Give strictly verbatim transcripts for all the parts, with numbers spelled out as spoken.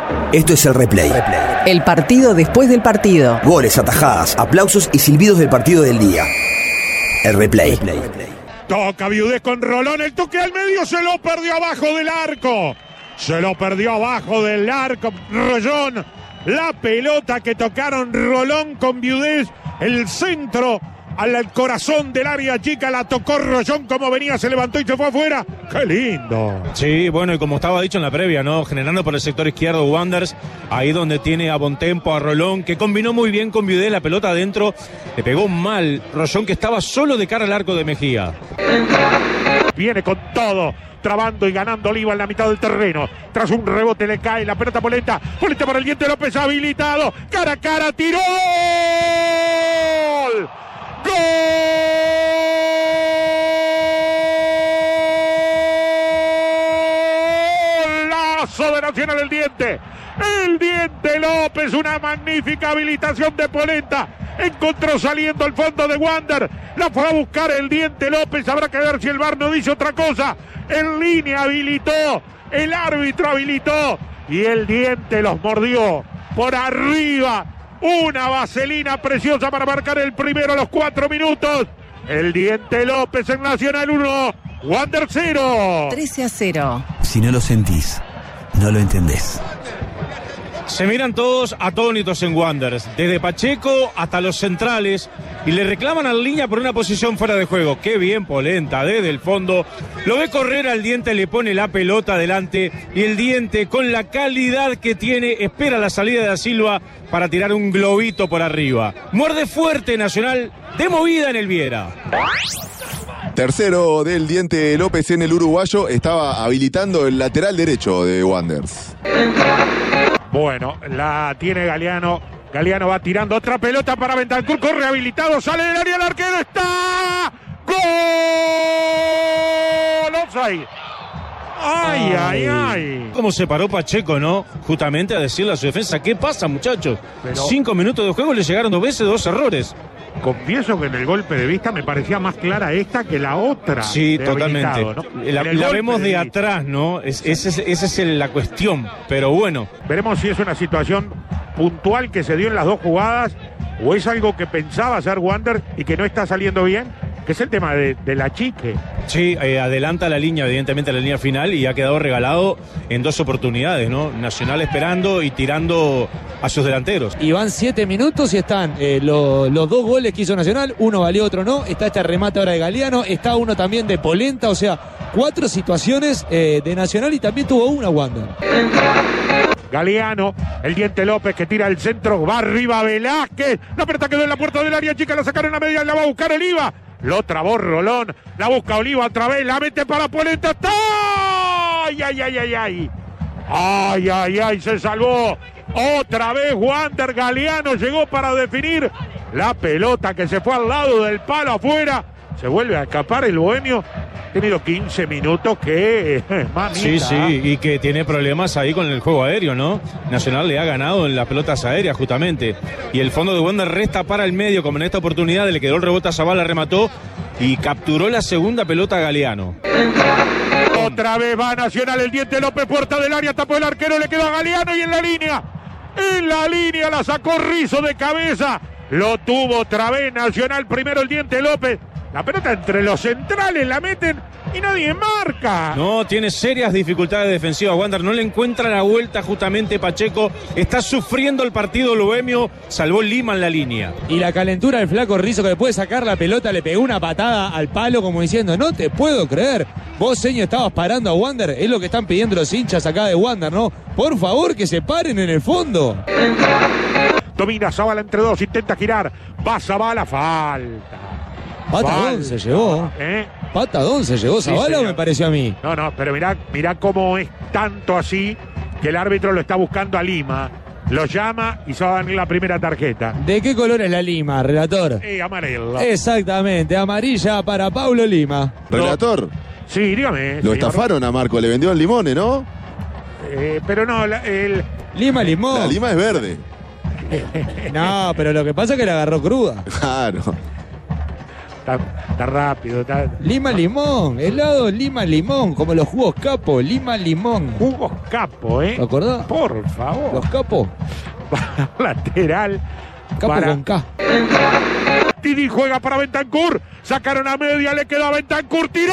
Esto es el replay. El partido después del partido. Goles, atajadas, aplausos y silbidos del partido del día. El replay. Toca Viudez con Rolón, el toque al medio, se lo perdió abajo del arco. Se lo perdió abajo del arco, Rollón. La pelota que tocaron Rolón con Viudez, el centro al corazón del área chica, la tocó Rollón como venía, se levantó y se fue afuera. ¡Qué lindo! Sí, bueno, y como estaba dicho en la previa, ¿no? Generando por el sector izquierdo Wanderers, ahí donde tiene a Bontempo, a Rolón, que combinó muy bien con Viudez, la pelota adentro, le pegó mal Rollón, que estaba solo de cara al arco de Mejía. Viene con todo, trabando y ganando Oliva en la mitad del terreno. Tras un rebote le cae la pelota a Polenta. Polenta para el Diente López, habilitado. Cara a cara, tiró. ¡Gol! ¡Golazo de Nacional el Diente! El Diente López, una magnífica habilitación de Polenta. Encontró saliendo al fondo de Wander. La fue a buscar el Diente López. Habrá que ver si el V A R no dice otra cosa. En línea habilitó. El árbitro habilitó. Y el Diente los mordió por arriba. Una vaselina preciosa para marcar el primero a los cuatro minutos. El Diente López en Nacional uno. Wander cero. trece a cero. Si no lo sentís, no lo entendés. Se miran todos atónitos en Wanderers, desde Pacheco hasta los centrales, y le reclaman al Línea por una posición fuera de juego. Qué bien Polenta, desde el fondo. Lo ve correr al Diente, le pone la pelota adelante, y el Diente, con la calidad que tiene, espera la salida de Da Silva para tirar un globito por arriba. Muerde fuerte Nacional, de movida en el Viera. Tercero del Diente López en el uruguayo, estaba habilitando el lateral derecho de Wanderers. Bueno, la tiene Galeano. Galeano va tirando otra pelota para Bentancur. Corre habilitado, sale del área, el arquero está. ¡Gol! ¡Offside! ¡Ay, ay, ay! ¿Cómo se paró Pacheco, no? Justamente a decirle a su defensa, ¿qué pasa, muchachos? Pero... Cinco minutos de juego, le llegaron dos veces, dos errores. Confieso que en el golpe de vista me parecía más clara esta que la otra. Sí, totalmente. ¿No? La, la vemos de, de atrás, ¿no? Es, esa es, esa es el, la cuestión, pero bueno. Veremos si es una situación puntual que se dio en las dos jugadas o es algo que pensaba hacer Wander y que no está saliendo bien, que es el tema de, de la Chique. Sí, eh, adelanta la línea, evidentemente la línea final, y ha quedado regalado en dos oportunidades, ¿no? Nacional esperando y tirando a sus delanteros. Y van siete minutos y están eh, lo, los dos goles que hizo Nacional, uno valió, otro no. Está este remate ahora de Galeano, está uno también de Polenta, o sea, cuatro situaciones eh, de Nacional y también tuvo una Wander. Galeano, el Diente López que tira el centro, va arriba Velázquez, la pelota quedó en la puerta del área chica, la sacaron a media, la va a buscar Oliva. Lo trabó Rolón, la busca Oliva otra vez, la mete para Polenta, ¡está! ¡Ay, ay, ay, ay, ay! ¡Ay, ay, ay! Se salvó otra vez Wander. Galeano llegó para definir la pelota que se fue al lado del palo afuera. Se vuelve a escapar el bohemio. Ha tenido quince minutos que... mamita. Sí, sí, y que tiene problemas ahí con el juego aéreo, ¿no? Nacional le ha ganado en las pelotas aéreas, justamente. Y el fondo de Wander resta para el medio, como en esta oportunidad, le quedó el rebote a Zavala, remató y capturó la segunda pelota a Galeano. Otra vez va Nacional, el Diente López, puerta del área, tapó el arquero, le quedó a Galeano y en la línea. En la línea la sacó Rizzo de cabeza. Lo tuvo otra vez Nacional, primero el Diente López. La pelota entre los centrales la meten y nadie marca. No, tiene serias dificultades defensivas Wander, no le encuentra la vuelta justamente Pacheco, está sufriendo el partido el bohemio, salvó Lima en la línea. Y la calentura del flaco Rizzo, que después de sacar la pelota le pegó una patada al palo como diciendo, no te puedo creer, vos, señor, estabas parando a Wander, es lo que están pidiendo los hinchas acá de Wander, ¿no? Por favor, que se paren en el fondo. Domina Zavala entre dos, intenta girar, va Zavala, falta. Patadón se llevó. ¿Eh? Patadón se llevó Zavala, sí, o me pareció a mí. No, no, pero mirá, mirá cómo es tanto así que el árbitro lo está buscando a Lima. Lo llama y se va a dar la primera tarjeta. ¿De qué color es la Lima, relator? Eh, amarilla. Exactamente, amarilla para Paulo Lima. Relator. Sí, dígame. Lo señor. Estafaron a Marco, le vendieron limones, ¿no? Eh, pero no, la, el... Lima limón. La lima es verde. No, pero lo que pasa es que la agarró cruda. Claro. está, está rápido. Está... Lima limón, helado Lima limón, como los jugos Capo, Lima limón. Jugos Capo, ¿eh? ¿Te acordás? Por favor. Los Capo. Lateral. Capo para... con K. Tini juega para Bentancur. Sacaron a media, le quedó a Bentancur. ¡Tiró!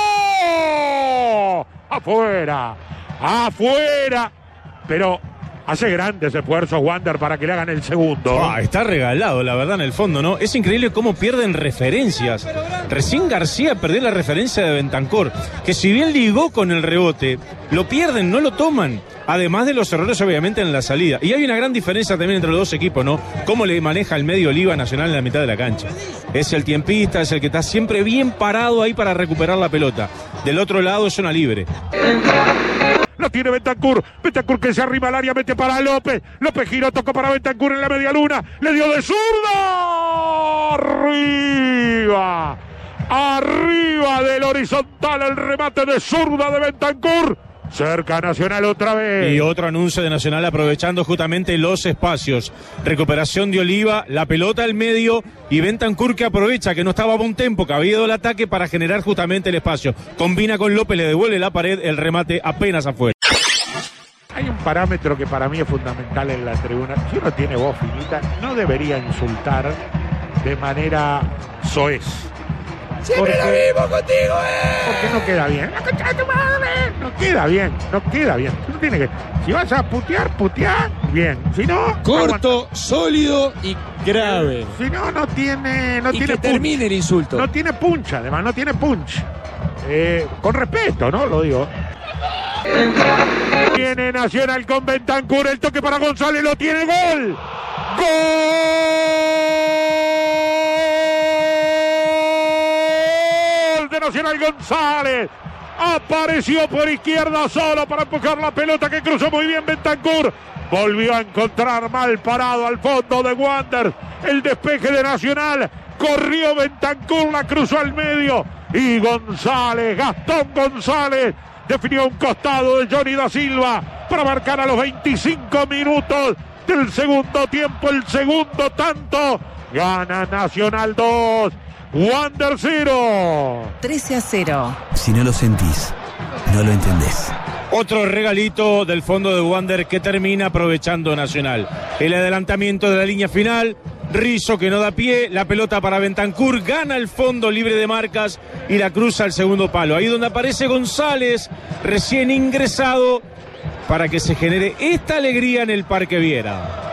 Afuera. Afuera. Pero hace grandes esfuerzos Wander para que le hagan el segundo. Ah, está regalado, la verdad, en el fondo, ¿no? Es increíble cómo pierden referencias. Recién García perdió la referencia de Bentancur, que si bien ligó con el rebote, lo pierden, no lo toman. Además de los errores, obviamente, en la salida. Y hay una gran diferencia también entre los dos equipos, ¿no? Cómo le maneja el medio Oliva Nacional en la mitad de la cancha. Es el tiempista, es el que está siempre bien parado ahí para recuperar la pelota. Del otro lado es zona libre. Lo tiene Bentancur. Bentancur que se arriba al área, mete para López. López giró, tocó para Bentancur en la media luna. Le dio de zurda. Arriba. Arriba del horizontal el remate de zurda de Bentancur. Cerca Nacional otra vez. Y otro anuncio de Nacional aprovechando justamente los espacios. Recuperación de Oliva, la pelota al medio y Bentancur que aprovecha que no estaba a buen tempo, que había ido el ataque para generar justamente el espacio. Combina con López, le devuelve la pared, el remate apenas afuera. Hay un parámetro que para mí es fundamental en la tribuna. Si uno tiene voz finita, no debería insultar de manera soez. Siempre porque, lo mismo contigo, eh. Porque no queda bien. La concha de tu madre. No queda bien, no queda bien. Uno tiene que, si vas a putear, putear bien. Si no, corto, aguanta. Sólido y grave. Si no, no tiene, no y tiene que punch. termine el insulto. No tiene punch, además, no tiene punch. Eh, con respeto, ¿no? Lo digo. Tiene Nacional con Bentancur, el toque para González, lo tiene, gol. ¡Gol de Nacional! González apareció por izquierda solo para empujar la pelota que cruzó muy bien Bentancur. Volvió a encontrar mal parado al fondo de Wander el despeje de Nacional. Corrió Bentancur, la cruzó al medio y González, Gastón González, definió un costado de Johnny da Silva para marcar a los veinticinco minutos del segundo tiempo el segundo tanto. Gana Nacional dos, Wander cero. trece a cero. Si no lo sentís, no lo entendés. Otro regalito del fondo de Wander que termina aprovechando Nacional. El adelantamiento de la línea final. Rizzo que no da pie, la pelota para Bentancur, gana el fondo libre de marcas y la cruza al segundo palo. Ahí donde aparece González, recién ingresado, para que se genere esta alegría en el Parque Viera.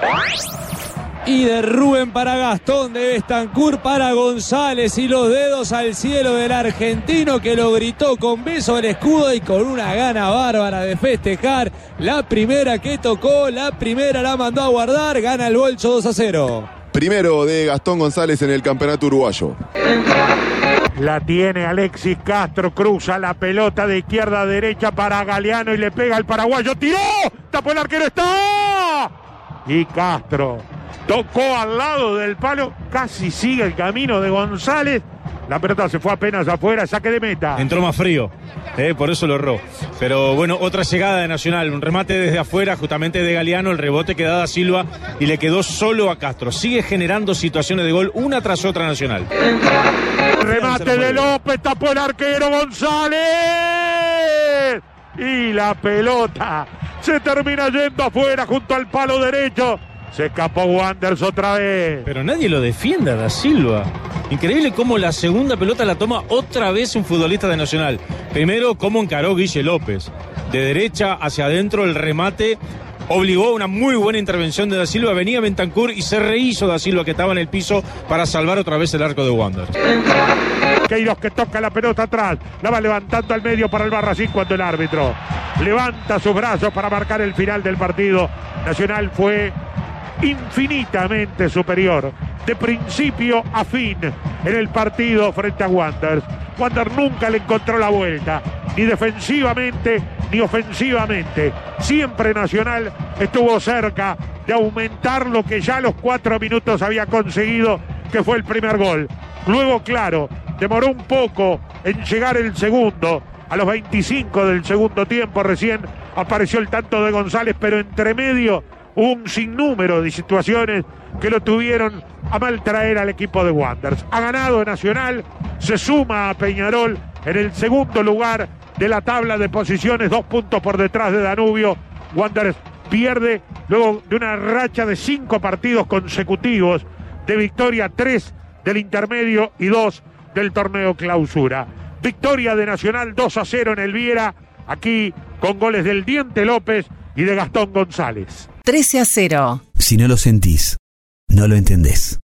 Y de Rubén para Gastón, de Bentancur para González y los dedos al cielo del argentino que lo gritó con beso al escudo y con una gana bárbara de festejar. La primera que tocó, la primera la mandó a guardar, gana el Bolcho dos a cero. Primero de Gastón González en el campeonato uruguayo. La tiene Alexis Castro, cruza la pelota de izquierda a derecha para Galeano y le pega al paraguayo, tiró, tapó el arquero, está. Y Castro tocó al lado del palo, casi sigue el camino de González. La pelota se fue apenas afuera, saque de meta. Entró más frío, eh, por eso lo erró. Pero bueno, otra llegada de Nacional, un remate desde afuera, justamente de Galeano, el rebote que da da Silva y le quedó solo a Castro. Sigue generando situaciones de gol, una tras otra Nacional. Remate de López, tapó el arquero González. Y la pelota se termina yendo afuera junto al palo derecho. Se escapó Wanderers otra vez. Pero nadie lo defiende a da Silva. Increíble cómo la segunda pelota la toma otra vez un futbolista de Nacional. Primero, cómo encaró Guille López. De derecha hacia adentro el remate obligó a una muy buena intervención de da Silva. Venía Bentancur y se rehizo da Silva que estaba en el piso para salvar otra vez el arco de Wanderers. Queiroz que toca la pelota atrás. La va levantando al medio para el Barracín cuando el árbitro levanta sus brazos para marcar el final del partido. Nacional fue infinitamente superior de principio a fin en el partido frente a Wanderers. Wanderers nunca le encontró la vuelta, ni defensivamente ni ofensivamente. Siempre Nacional estuvo cerca de aumentar lo que ya a los cuatro minutos había conseguido, que fue el primer gol. Luego, claro, demoró un poco en llegar el segundo. A los veinticinco del segundo tiempo recién apareció el tanto de González, pero entre medio un sinnúmero de situaciones que lo tuvieron a mal traer al equipo de Wanderers. Ha ganado Nacional, se suma a Peñarol en el segundo lugar de la tabla de posiciones, dos puntos por detrás de Danubio. Wanderers pierde luego de una racha de cinco partidos consecutivos de victoria, tres del intermedio y dos del torneo clausura. Victoria de Nacional dos a cero en el Viera, aquí con goles del Diente López y de Gastón González. trece a cero. Si no lo sentís, no lo entendés.